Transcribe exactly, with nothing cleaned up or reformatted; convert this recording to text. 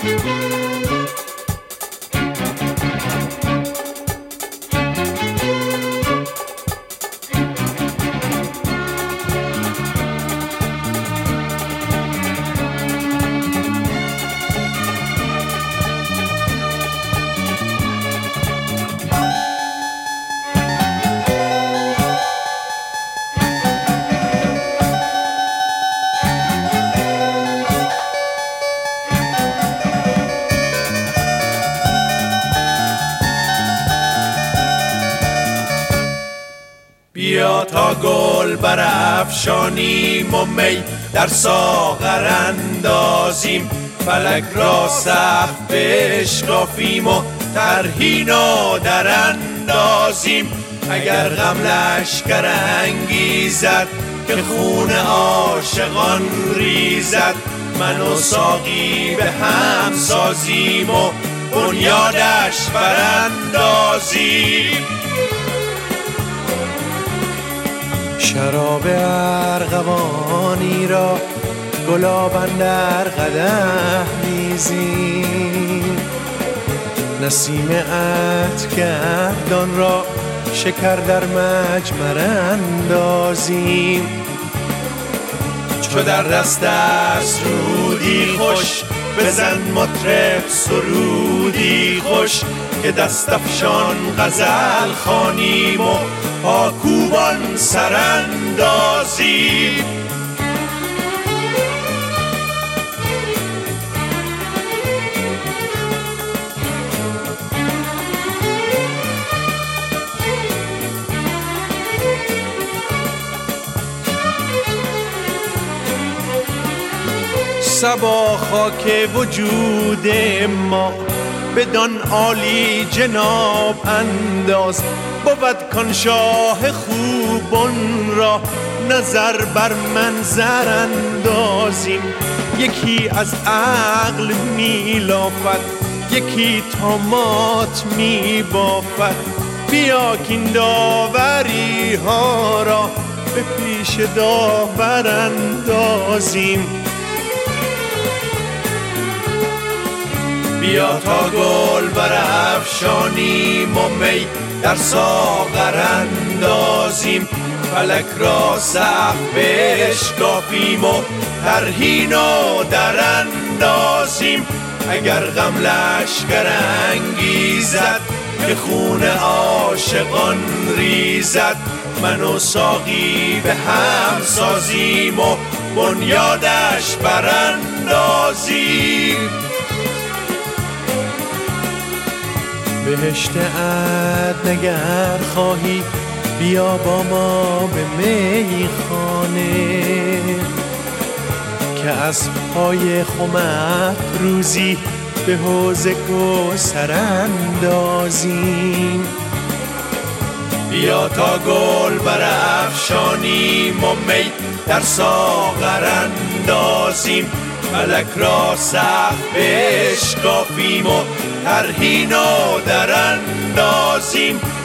بیا تا گل برافشانیم و می در ساغر اندازیم، فلک را سقف بشکافیم و طرحی نو در اندازیم. اگر غم لشکر انگیزد که خون عاشقان ریزد، من و ساقی به هم سازیم و بنیادش براندازیم. شراب ارغوانی را گلاب در قدح ریزیم، نسیم عطرگردان را شکر در مجمر اندازیم. چو در دست است رودی خوش، بزن مطرب سرودی خوش، که دست افشان غزل خوانیم و پاکوبان سراندازیم. صبا خاک وجود ما بدان عالی جناب انداز، بود کان شاه خوبان را نظر بر منظر اندازیم. یکی از عقل می لافد، یکی طامات می بافد، بیا کین داوری ها را به پیش داور اندازیم. بیا تا گل برافشانیم و می در ساغر اندازیم، فلک را سقف بشکافیم و طرحی نو در اندازیم. اگر غم لشکر انگیزد که خون عاشقان ریزد، من و ساقی به هم سازیم و بنیادش براندازیم. بهشت عدن اگر خواهی بیا با ما به میخانه، که از پای خمت روزی به حوض کوثر اندازیم. بیا تا گل برافشانیم و می در ساغر اندازیم، فلک را سقف بشکافیم و طرحی نو در اندازیم.